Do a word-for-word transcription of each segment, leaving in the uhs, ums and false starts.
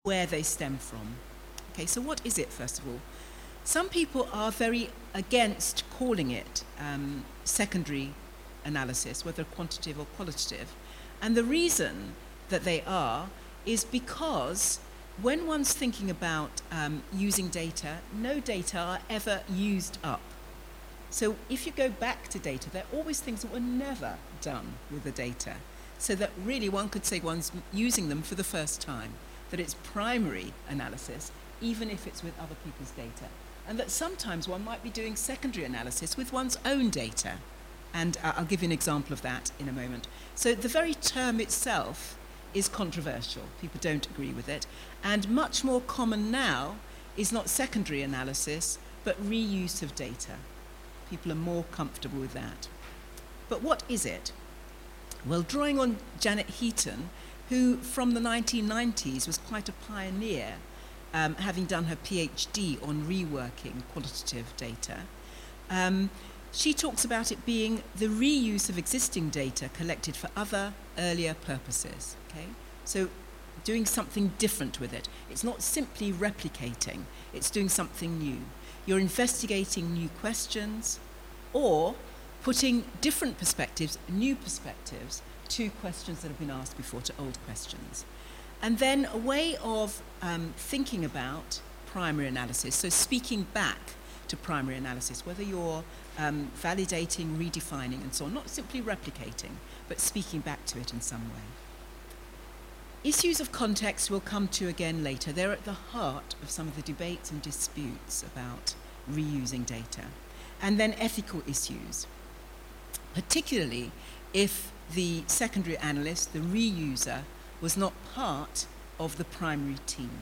where they stem from. Okay, so what is it, first of all? Some people are very against calling it um, secondary analysis, whether quantitative or qualitative. And the reason that they are is because when one's thinking about um, using data, no data are ever used up. So if you go back to data, there are always things that were never done with the data. So that really one could say one's using them for the first time, that it's primary analysis, even if it's with other people's data. And that sometimes one might be doing secondary analysis with one's own data. And uh, I'll give you an example of that in a moment. So the very term itself is controversial. People don't agree with it. And much more common now is not secondary analysis, but reuse of data. People are more comfortable with that. But what is it? Well, drawing on Janet Heaton, who from the nineteen nineties was quite a pioneer, um, having done her PhD on reworking qualitative data, um, she talks about it being the reuse of existing data collected for other earlier purposes. Okay? So doing something different with it. It's not simply replicating, it's doing something new. You're investigating new questions or putting different perspectives, new perspectives, to questions that have been asked before, to old questions. And then a way of um, thinking about primary analysis, so speaking back to primary analysis, whether you're um, validating, redefining, and so on, not simply replicating, but speaking back to it in some way. Issues of context we'll come to again later. They're at the heart of some of the debates and disputes about reusing data. And then ethical issues, particularly if the secondary analyst, the reuser, was not part of the primary team.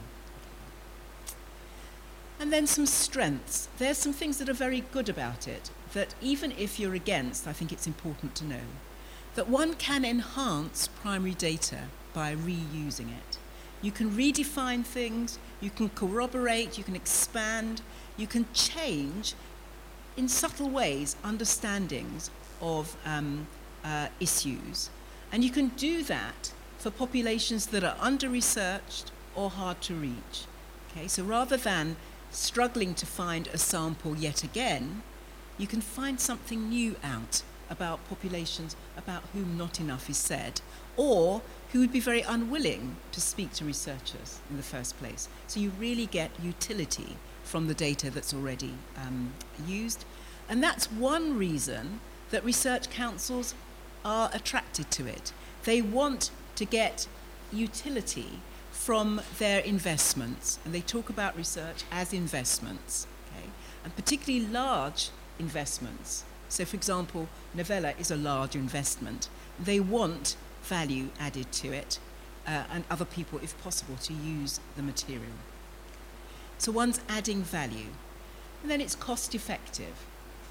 And then some strengths. There's some things that are very good about it, that even if you're against, I think it's important to know, that one can enhance primary data by reusing it. You can redefine things, you can corroborate, you can expand, you can change, in subtle ways, understandings of um, uh, issues. And you can do that for populations that are under-researched or hard to reach. Okay, so rather than struggling to find a sample yet again, you can find something new out about populations about whom not enough is said, or who would be very unwilling to speak to researchers in the first place. So you really get utility from the data that's already um, used. And that's one reason that research councils are attracted to it. They want to get utility from their investments, and they talk about research as investments, okay? And particularly large investments. So, for example, Novella is a large investment. They want value added to it, uh, and other people, if possible, to use the material. So one's adding value. And then it's cost effective.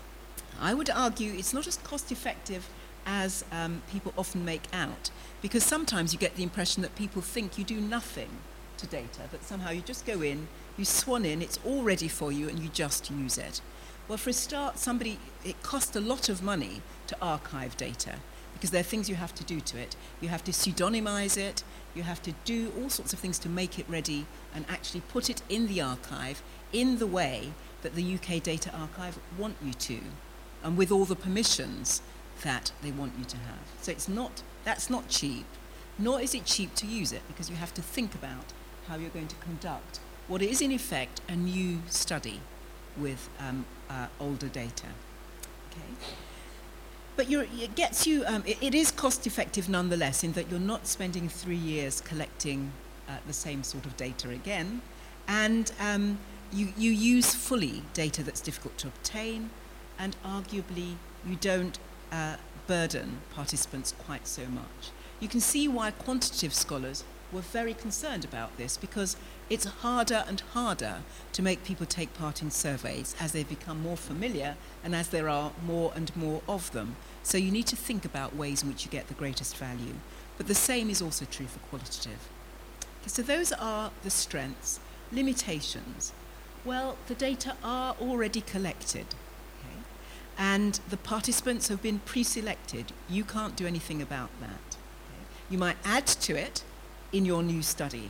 I would argue it's not as cost effective as um, people often make out, because sometimes you get the impression that people think you do nothing to data, that somehow you just go in, you swan in, it's all ready for you, and you just use it. Well, for a start, somebody, it costs a lot of money to archive data, because there are things you have to do to it. You have to pseudonymize it, you have to do all sorts of things to make it ready and actually put it in the archive in the way that the U K Data Archive want you to, and with all the permissions that they want you to have. So it's not, that's not cheap, nor is it cheap to use it, because you have to think about how you're going to conduct what is in effect a new study with um, uh, older data. Okay. But you're, it gets you, um, it, it is cost effective nonetheless, in that you're not spending three years collecting uh, the same sort of data again, and um, you, you use fully data that's difficult to obtain, and arguably you don't uh, burden participants quite so much. You can see why quantitative scholars were very concerned about this, because it's harder and harder to make people take part in surveys as they become more familiar and as there are more and more of them. So you need to think about ways in which you get the greatest value. But the same is also true for qualitative. Okay, so those are the strengths. Limitations. Well, the data are already collected. Okay? And the participants have been pre-selected. You can't do anything about that. Okay? You might add to it in your new study,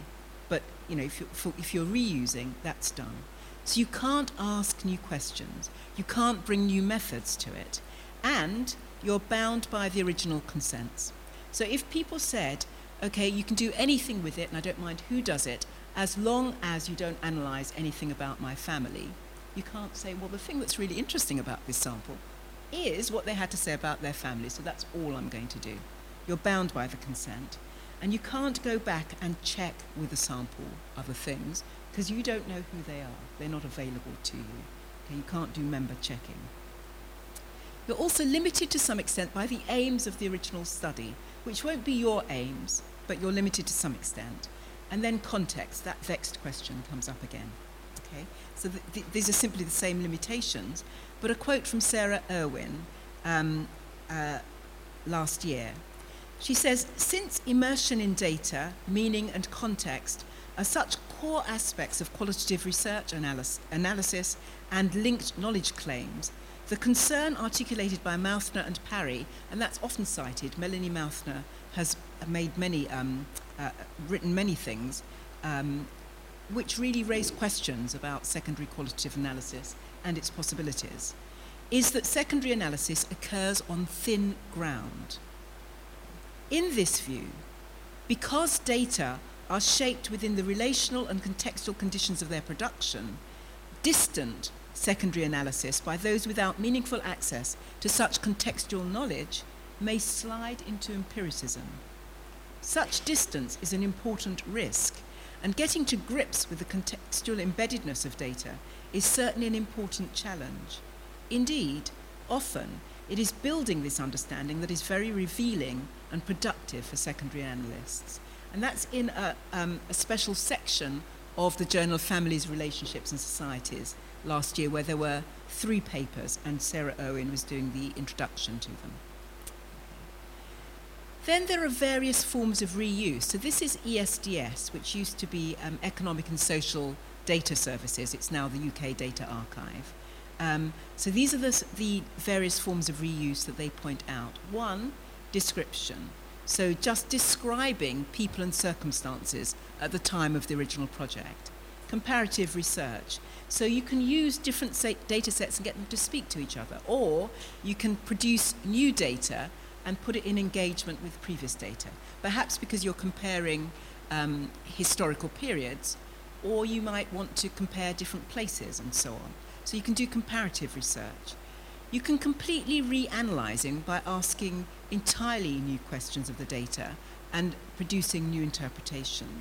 but you know, if you're, if you're reusing, that's done. So you can't ask new questions. You can't bring new methods to it. And you're bound by the original consents. So if people said, okay, you can do anything with it, and I don't mind who does it, as long as you don't analyse anything about my family, you can't say, well, the thing that's really interesting about this sample is what they had to say about their family, so that's all I'm going to do. You're bound by the consent. And you can't go back and check with the sample other things, because you don't know who they are. They're not available to you. Okay, you can't do member checking. You're also limited to some extent by the aims of the original study, which won't be your aims, but you're limited to some extent. And then context, that vexed question comes up again. Okay? So th- th- these are simply the same limitations, but a quote from Sarah Irwin um, uh, last year. She says, since immersion in data, meaning and context are such core aspects of qualitative research analysis, analysis and linked knowledge claims, the concern articulated by Mouthner and Parry, and that's often cited, Melanie Mouthner has made many, um, uh, written many things, um, which really raise questions about secondary qualitative analysis and its possibilities, is that secondary analysis occurs on thin ground. In this view, because data are shaped within the relational and contextual conditions of their production, distant secondary analysis by those without meaningful access to such contextual knowledge may slide into empiricism. Such distance is an important risk, and getting to grips with the contextual embeddedness of data is certainly an important challenge. Indeed, often it is building this understanding that is very revealing and productive for secondary analysts. And that's in a, um, a special section of the Journal of Families, Relationships and Societies last year, where there were three papers and Sarah Irwin was doing the introduction to them. Then there are various forms of reuse. So this is E S D S, which used to be um, Economic and Social Data Services. It's now the U K Data Archive. Um, so these are the, the various forms of reuse that they point out. One, description. So just describing people and circumstances at the time of the original project. Comparative research. So you can use different sa- data sets and get them to speak to each other. Or you can produce new data and put it in engagement with previous data. Perhaps because you're comparing um, historical periods, or you might want to compare different places and so on. So you can do comparative research. You can completely reanalyzing by asking entirely new questions of the data and producing new interpretation.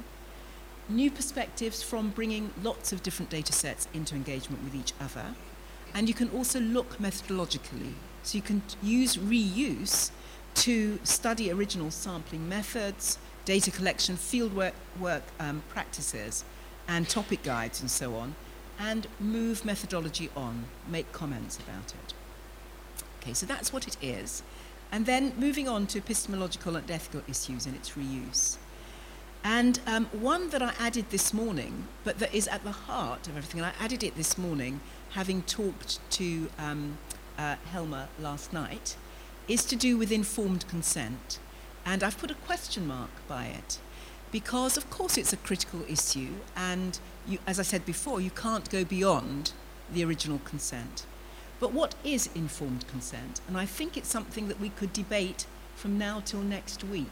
New perspectives from bringing lots of different data sets into engagement with each other. And you can also look methodologically. So you can use reuse to study original sampling methods, data collection, fieldwork work, um, practices, and topic guides and so on, and move methodology on, make comments about it. Okay, so that's what it is. And then moving on to epistemological and ethical issues in its reuse. And um, one that I added this morning, but that is at the heart of everything, and I added it this morning, having talked to um, uh, Helma last night, is to do with informed consent. And I've put a question mark by it, because of course it's a critical issue, and you, as I said before, you can't go beyond the original consent. But what is informed consent? And I think it's something that we could debate from now till next week.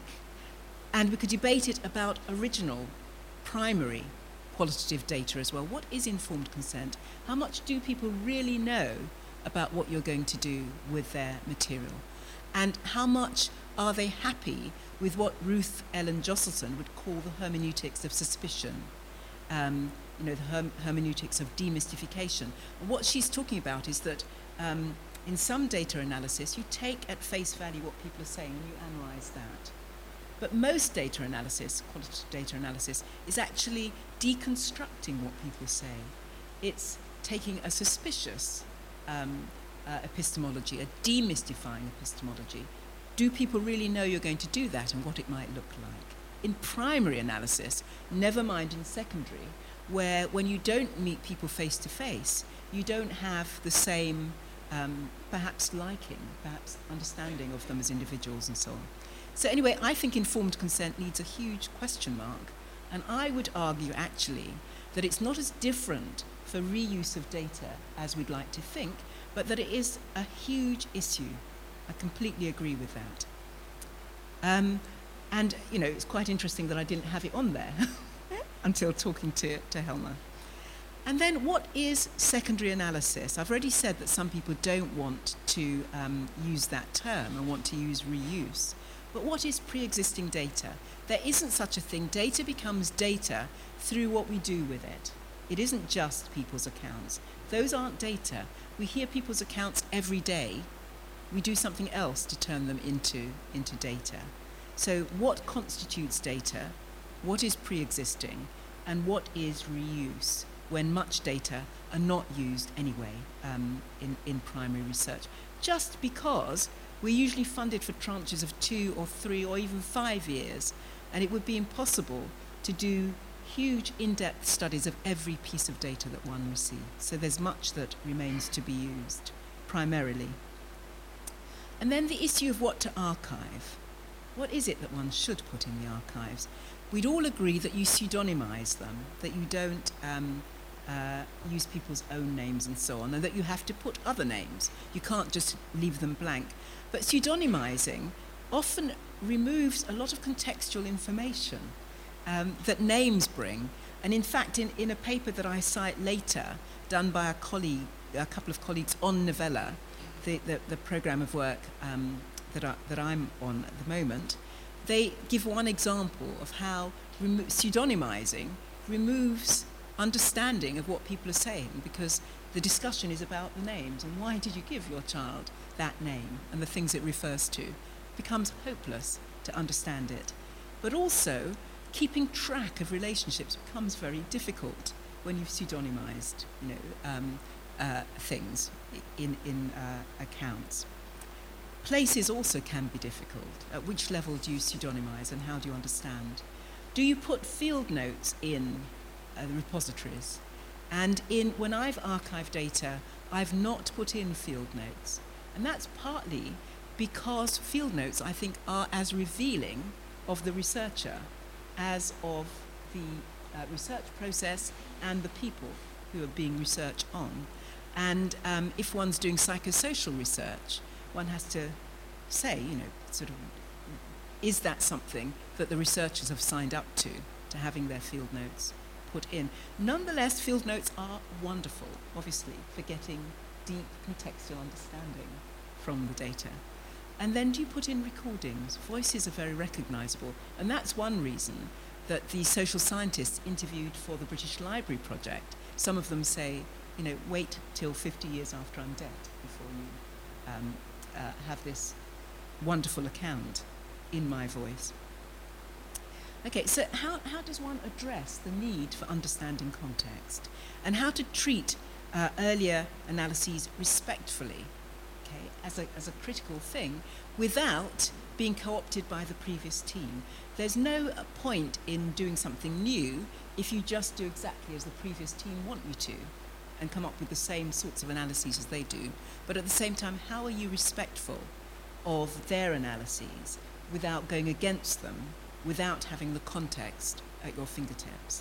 And we could debate it about original, primary qualitative data as well. What is informed consent? How much do people really know about what you're going to do with their material? And how much are they happy with what Ruth Ellen Josselson would call the hermeneutics of suspicion? Um, you know, the herm- hermeneutics of demystification. And what she's talking about is that um, in some data analysis, you take at face value what people are saying and you analyse that. But most data analysis, qualitative data analysis, is actually deconstructing what people say. It's taking a suspicious um, uh, epistemology, a demystifying epistemology. Do people really know you're going to do that and what it might look like? In primary analysis, never mind in secondary, where when you don't meet people face to face, you don't have the same um, perhaps liking, perhaps understanding of them as individuals and so on. So anyway, I think informed consent needs a huge question mark And I would argue, actually, that it's not as different for reuse of data as we'd like to think, but that it is a huge issue. I completely agree with that. Um, and, you know, it's quite interesting that I didn't have it on there until talking to, to Helma. And then what is secondary analysis? I've already said that some people don't want to um, use that term and want to use reuse. But what is pre-existing data? There isn't such a thing. Data becomes data through what we do with it. It isn't just people's accounts. Those aren't data. We hear people's accounts every day. We do something else to turn them into, into data. So what constitutes data? What is pre-existing? And what is reuse when much data are not used anyway um, in, in primary research? Just because we're usually funded for tranches of two or three or even five years, and it would be impossible to do huge in-depth studies of every piece of data that one receives. So there's much that remains to be used, primarily. And then the issue of what to archive. What is it that one should put in the archives? We'd all agree that you pseudonymize them, that you don't um, uh, use people's own names and so on, and that you have to put other names. You can't just leave them blank. But pseudonymizing often removes a lot of contextual information um, that names bring. And in fact, in, in a paper that I cite later, done by a colleague, a couple of colleagues on Novella, the, the, the program of work um, that, I, that I'm on at the moment, they give one example of how remo- pseudonymizing removes understanding of what people are saying, because the discussion is about the names and why did you give your child that name and the things it refers to. It becomes hopeless to understand it. But also, keeping track of relationships becomes very difficult when you've pseudonymized, you know, um, uh, things in, in uh, accounts. Places also can be difficult. At which level do you pseudonymize and how do you understand? Do you put field notes in uh, the repositories? And in, when I've archived data, I've not put in field notes. And that's partly because field notes, I think, are as revealing of the researcher as of the uh, research process and the people who are being researched on. And um, if one's doing psychosocial research, one has to say, you know, sort of, is that something that the researchers have signed up to, to having their field notes put in? Nonetheless, field notes are wonderful, obviously, for getting deep contextual understanding from the data. And then do you put in recordings? Voices are very recognizable, and that's one reason that the social scientists interviewed for the British Library project, some of them say, you know, wait till fifty years after I'm dead before you um, uh, have this wonderful account in my voice. Okay, so how, how does one address the need for understanding context and how to treat uh, earlier analyses respectfully, okay, as a, as a critical thing without being co-opted by the previous team? There's no uh, point in doing something new if you just do exactly as the previous team want you to and come up with the same sorts of analyses as they do. But at the same time, how are you respectful of their analyses without going against them, without having the context at your fingertips?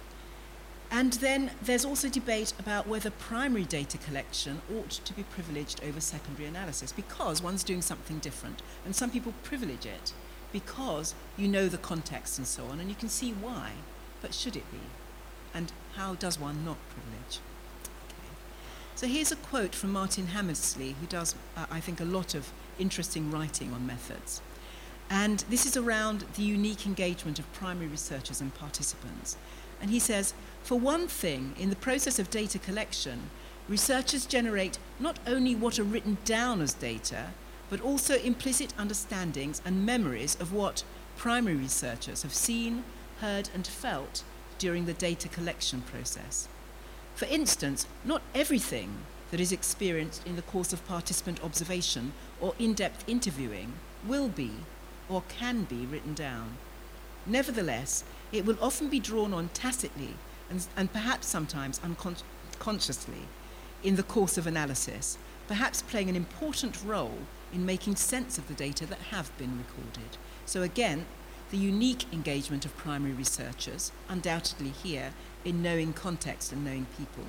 And then there's also debate about whether primary data collection ought to be privileged over secondary analysis, because one's doing something different. And some people privilege it because you know the context and so on, and you can see why. But should it be? And how does one not privilege? Okay. So here's a quote from Martin Hammersley, who does, uh, I think, a lot of interesting writing on methods. And this is around the unique engagement of primary researchers and participants. And he says, for one thing, in the process of data collection, researchers generate not only what are written down as data, but also implicit understandings and memories of what primary researchers have seen, heard, and felt during the data collection process. For instance, not everything that is experienced in the course of participant observation or in-depth interviewing will be or can be written down. Nevertheless, it will often be drawn on tacitly and, and perhaps sometimes unconsciously in the course of analysis, perhaps playing an important role in making sense of the data that have been recorded. So again, the unique engagement of primary researchers, undoubtedly here, in knowing context and knowing people.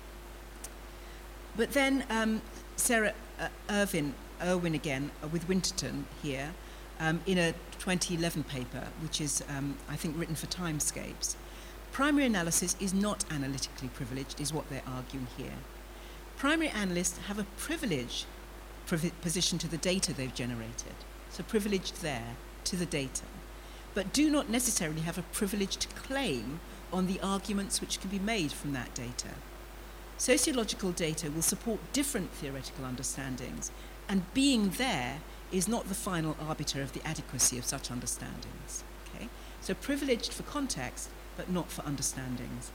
But then um, Sarah uh, Irwin, Irwin again, uh, with Winterton here, um, in a twenty eleven paper, which is, um, I think, written for Timescapes, primary analysis is not analytically privileged, is what they're arguing here. Primary analysts have a privileged privi- position to the data they've generated, so privileged there to the data, but do not necessarily have a privileged claim on the arguments which can be made from that data. Sociological data will support different theoretical understandings, and being there is not the final arbiter of the adequacy of such understandings. Okay? So privileged for context, but not for understandings.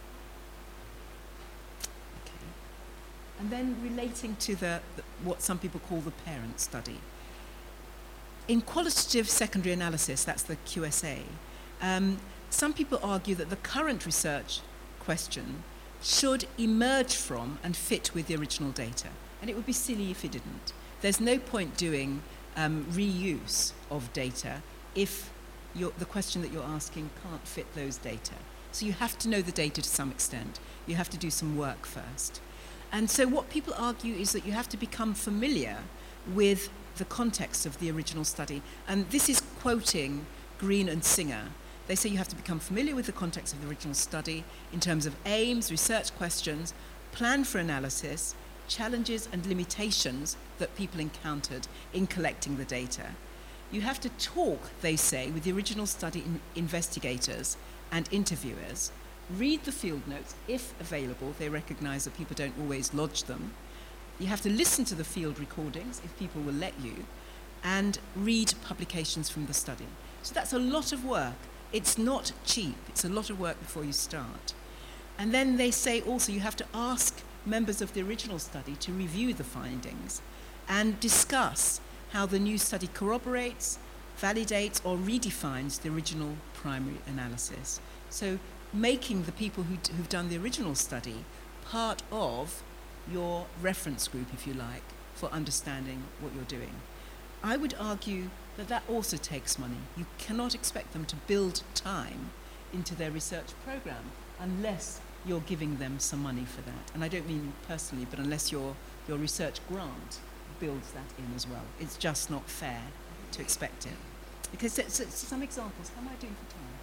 Okay. And then relating to the, the what some people call the parent study. In qualitative secondary analysis, that's the Q S A, um, some people argue that the current research question should emerge from and fit with the original data. And it would be silly if it didn't. There's no point doing um, reuse of data if you're, the question that you're asking can't fit those data. So you have to know the data to some extent. You have to do some work first. And so what people argue is that you have to become familiar with the context of the original study. And this is quoting Green and Singer. They say you have to become familiar with the context of the original study in terms of aims, research questions, plan for analysis, challenges and limitations that people encountered in collecting the data. You have to talk, they say, with the original study in investigators and interviewers, read the field notes if available. They recognize that people don't always lodge them. You have to listen to the field recordings if people will let you, and read publications from the study. So that's a lot of work. It's not cheap. It's a lot of work before you start. And then they say also you have to ask members of the original study to review the findings and discuss how the new study corroborates, validates, or redefines the original primary analysis. So making the people who, who've done the original study part of your reference group, if you like, for understanding what you're doing. I would argue that that also takes money. You cannot expect them to build time into their research program unless you're giving them some money for that. And I don't mean personally, but unless your, your research grant builds that in as well. It's just not fair to expect it. Because so, so, some examples, how am I doing for time?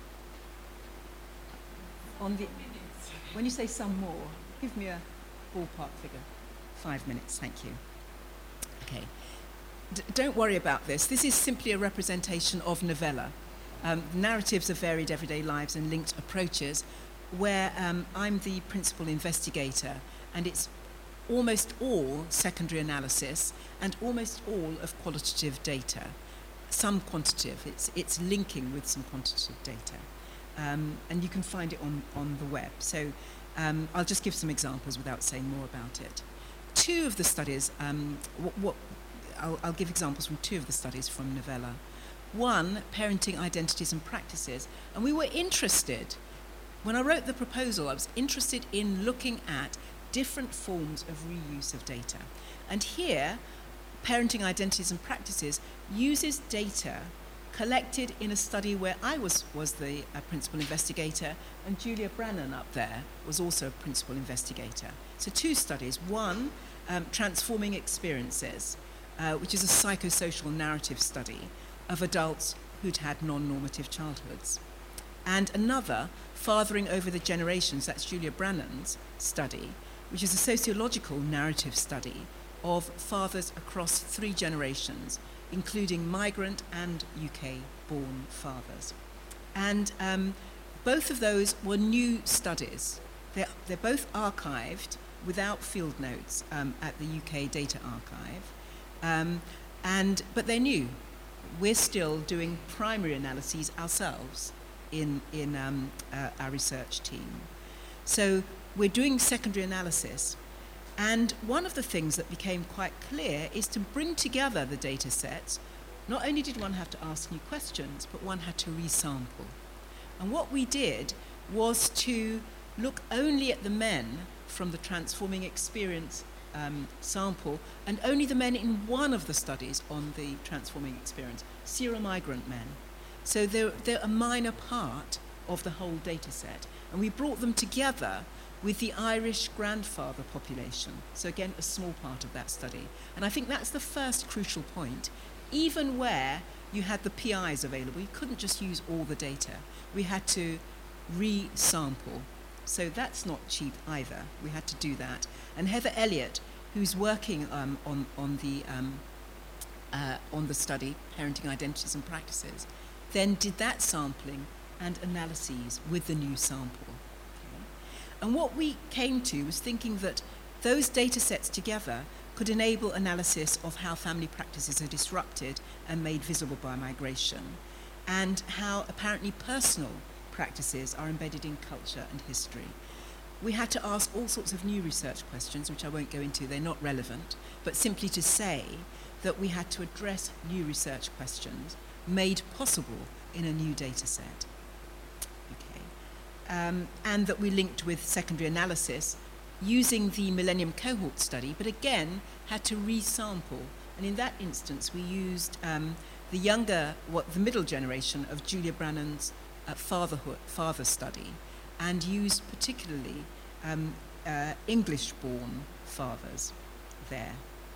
On the, when you say some more, give me a ballpark figure. Five minutes, thank you. Okay. D- don't worry about this. This is simply a representation of novella, um, narratives of varied everyday lives and linked approaches, where um, I'm the principal investigator, and it's almost all secondary analysis and almost all of qualitative data, some quantitative. It's, it's linking with some quantitative data. Um, and you can find it on, on the web. So um, I'll just give some examples without saying more about it. Two of the studies, um, what, what I'll, I'll give examples from two of the studies from Novella. One, parenting identities and practices. And we were interested, when I wrote the proposal, I was interested in looking at different forms of reuse of data. And here, parenting identities and practices uses data collected in a study where I was, was the uh, principal investigator, and Julia Brannan up there was also a principal investigator. So two studies. One, um, Transforming Experiences, uh, which is a psychosocial narrative study of adults who'd had non-normative childhoods. And another, Fathering Over the Generations, that's Julia Brannan's study, which is a sociological narrative study of fathers across three generations, including migrant and U K-born fathers. And um, both of those were new studies. They're, they're both archived without field notes um, at the U K Data Archive, um, and, but they're new. We're still doing primary analyses ourselves in, in um, uh, our research team. So we're doing secondary analysis. And one of the things that became quite clear is to bring together the data sets. Not only did one have to ask new questions, but one had to resample. And what we did was to look only at the men from the Transforming Experience um, sample, and only the men in one of the studies on the Transforming Experience, Syro-migrant men. So they're, they're a minor part of the whole data set. And we brought them together with the Irish grandfather population. So again, a small part of that study. And I think that's the first crucial point. Even where you had the P Is available, you couldn't just use all the data. We had to re-sample. So that's not cheap either. We had to do that. And Heather Elliott, who's working um, on, on, the, um, uh, on the study, Parenting Identities and Practices, then did that sampling and analyses with the new sample. Okay. And what we came to was thinking that those data sets together could enable analysis of how family practices are disrupted and made visible by migration, and how apparently personal practices are embedded in culture and history. We had to ask all sorts of new research questions, which I won't go into, they're not relevant, but simply to say that we had to address new research questions made possible in a new data set. Okay. Um, and that we linked with secondary analysis using the Millennium Cohort study, but again had to resample. And in that instance, we used um, the younger, what the middle generation of Julia Brannan's uh, fatherhood, father study, and used particularly um, uh, English-born fathers there.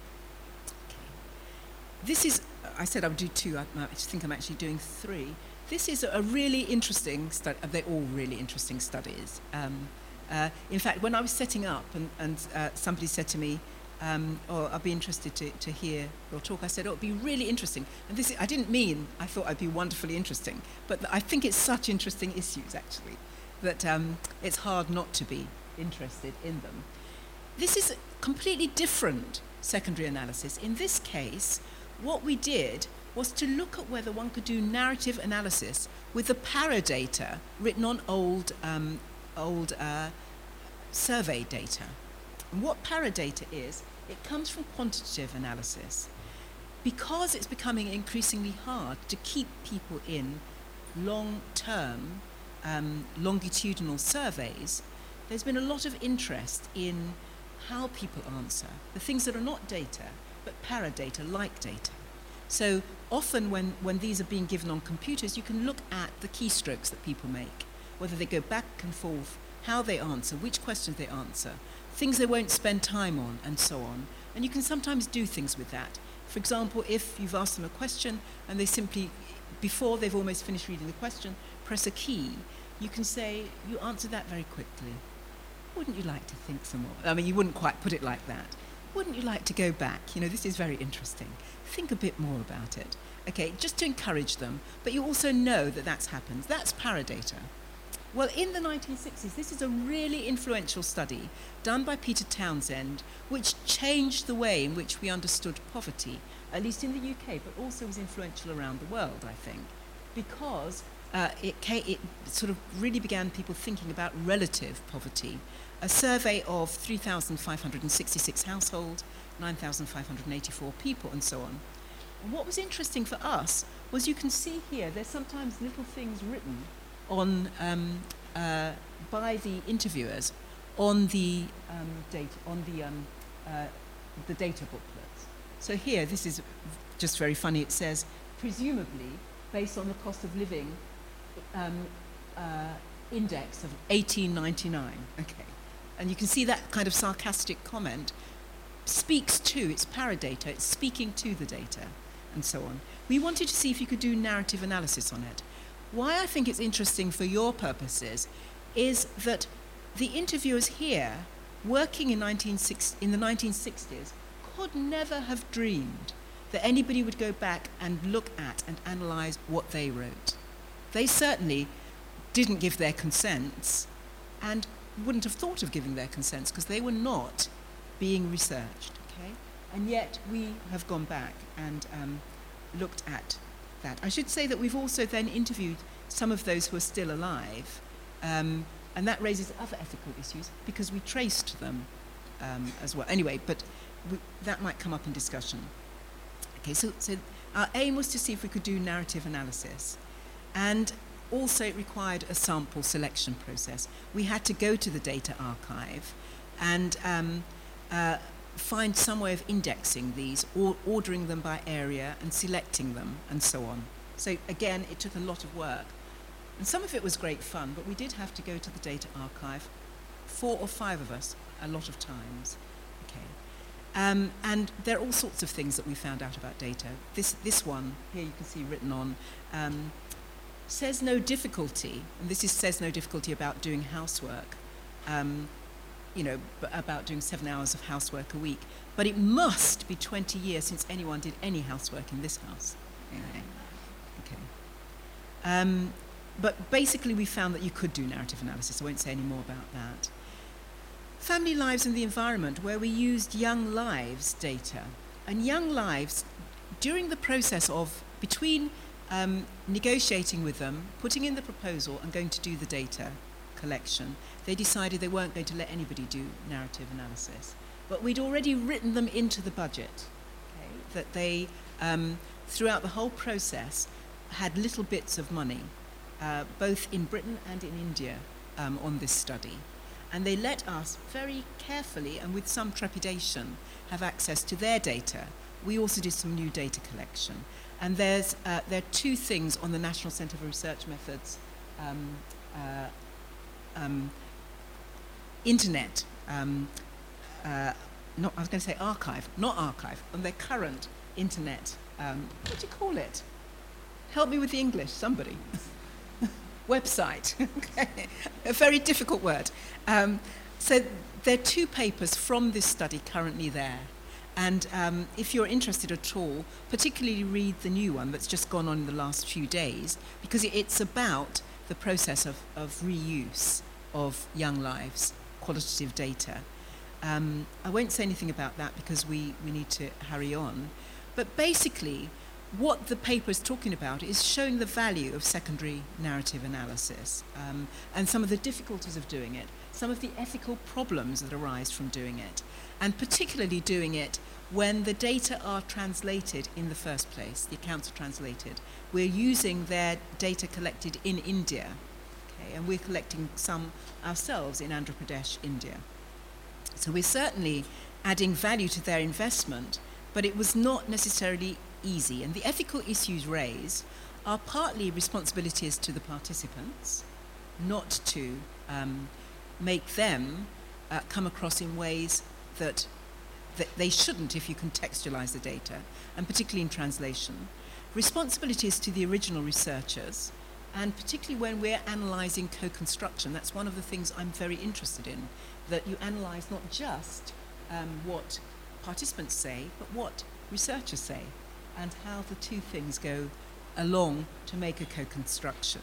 Okay. This is, I said I would do two, I, I think I'm actually doing three. This is a really interesting study, they're all really interesting studies. Um, uh, in fact, when I was setting up and, and uh, somebody said to me, um, oh, I'd be interested to, to hear your talk, I said, oh, it'd be really interesting. And this, I didn't mean I thought I'd be wonderfully interesting, but I think it's such interesting issues, actually, that um, it's hard not to be interested in them. This is a completely different secondary analysis. In this case, what we did was to look at whether one could do narrative analysis with the paradata written on old, um, old uh, survey data. And what paradata is, it comes from quantitative analysis. Because it's becoming increasingly hard to keep people in long-term, um, longitudinal surveys, there's been a lot of interest in how people answer, the things that are not data, but paradata, like data. So often when, when these are being given on computers, you can look at the keystrokes that people make, whether they go back and forth, how they answer, which questions they answer, things they won't spend time on, and so on. And you can sometimes do things with that. For example, if you've asked them a question and they simply, before they've almost finished reading the question, press a key, you can say, you answered that very quickly. Wouldn't you like to think some more? I mean, you wouldn't quite put it like that. Wouldn't you like to go back? You know, this is very interesting. Think a bit more about it. Okay, just to encourage them, but you also know that that's happened. That's paradata. Well, in the nineteen sixties, this is a really influential study done by Peter Townsend, which changed the way in which we understood poverty, at least in the U K, but also was influential around the world, I think, because uh, it, came, it sort of really began people thinking about relative poverty. A survey of three thousand five hundred sixty-six households, nine thousand five hundred eighty-four people, and so on. And what was interesting for us was you can see here, there's sometimes little things written on um, uh, by the interviewers on the um, data on the um, uh, the data booklets. So here, this is just very funny. It says, presumably based on the cost of living um, uh, index of eighteen ninety-nine. Okay. And you can see that kind of sarcastic comment speaks to, it's paradata, it's speaking to the data, and so on. We wanted to see if you could do narrative analysis on it. Why I think it's interesting for your purposes is that the interviewers here, working in, nineteen sixty, in the nineteen sixties, could never have dreamed that anybody would go back and look at and analyse what they wrote. They certainly didn't give their consents, and wouldn't have thought of giving their consents because they were not being researched, okay? And yet we have gone back and um, looked at that. I should say that we've also then interviewed some of those who are still alive, um, and that raises other ethical issues because we traced them um, as well. Anyway, but we, that might come up in discussion. Okay, so, so our aim was to see if we could do narrative analysis, and also it required a sample selection process. We had to go to the data archive and um, uh, find some way of indexing these, or ordering them by area and selecting them, and so on. So again, it took a lot of work. And some of it was great fun, but we did have to go to the data archive, four or five of us, a lot of times. Okay. Um, and there are all sorts of things that we found out about data. This, this one, here you can see written on, um, says no difficulty, and this is says no difficulty about doing housework, um, you know, b- about doing seven hours of housework a week. But it must be twenty years since anyone did any housework in this house. Okay. Okay. Um, but basically we found that you could do narrative analysis. I won't say any more about that. Family lives and the environment, where we used Young Lives data. And Young Lives, during the process of, between um, negotiating with them, putting in the proposal and going to do the data collection, they decided they weren't going to let anybody do narrative analysis. But we'd already written them into the budget, okay, that they, um, throughout the whole process, had little bits of money, uh, both in Britain and in India, um, on this study. And they let us very carefully and with some trepidation have access to their data. We also did some new data collection. And there's, uh, there are two things on the National Centre for Research Methods um, uh, um, internet, um, uh, not, I was going to say archive, not archive, on their current internet, um, what do you call it? Help me with the English, somebody. Website. Okay. A very difficult word. Um, so there are two papers from this study currently there. And um, if you're interested at all, particularly read the new one that's just gone on in the last few days, because it's about the process of, of reuse of Young Lives qualitative data. Um, I won't say anything about that because we, we need to hurry on. But basically, what the paper is talking about is showing the value of secondary narrative analysis um, and some of the difficulties of doing it, some of the ethical problems that arise from doing it, and particularly doing it when the data are translated in the first place, the accounts are translated. We're using their data collected in India, okay, and we're collecting some ourselves in Andhra Pradesh, India. So we're certainly adding value to their investment, but it was not necessarily easy. And the ethical issues raised are partly responsibilities to the participants, not to um, make them uh, come across in ways that, that they shouldn't if you contextualize the data, and particularly in translation. Responsibilities to the original researchers, and particularly when we're analyzing co-construction. That's one of the things I'm very interested in, that you analyze not just um, what participants say, but what researchers say, and how the two things go along to make a co-construction.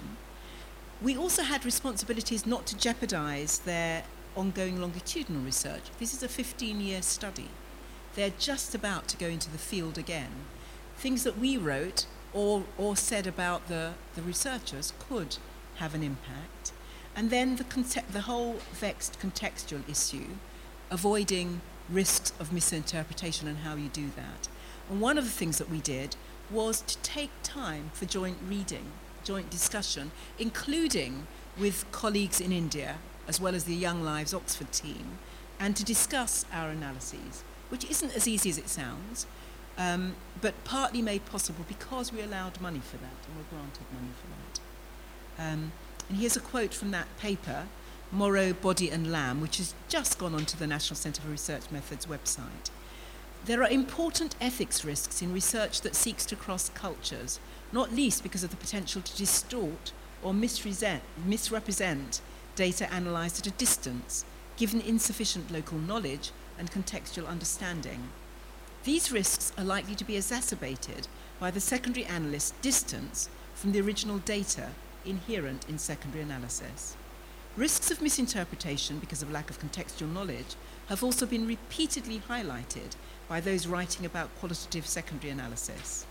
We also had responsibilities not to jeopardize their ongoing longitudinal research. This is a fifteen-year study. They're just about to go into the field again. Things that we wrote or, or said about the, the researchers could have an impact. And then the, concept, the whole vexed contextual issue, avoiding risks of misinterpretation and how you do that. And one of the things that we did was to take time for joint reading, joint discussion, including with colleagues in India, as well as the Young Lives Oxford team, and to discuss our analyses, which isn't as easy as it sounds, um, but partly made possible because we allowed money for that, and were granted money for that. Um, and here's a quote from that paper, Morrow, Body and Lamb, which has just gone onto the National Centre for Research Methods website. There are important ethics risks in research that seeks to cross cultures, not least because of the potential to distort or misrepresent, misrepresent data analysed at a distance, given insufficient local knowledge and contextual understanding. These risks are likely to be exacerbated by the secondary analyst's distance from the original data inherent in secondary analysis. Risks of misinterpretation because of lack of contextual knowledge have also been repeatedly highlighted by those writing about qualitative secondary analysis.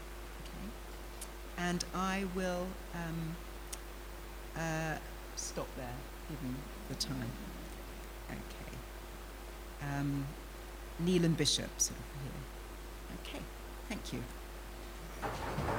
Okay. And I will um, uh, stop there, given the time. Okay. Um, Neil and Bishop, sort of here. Okay, thank you.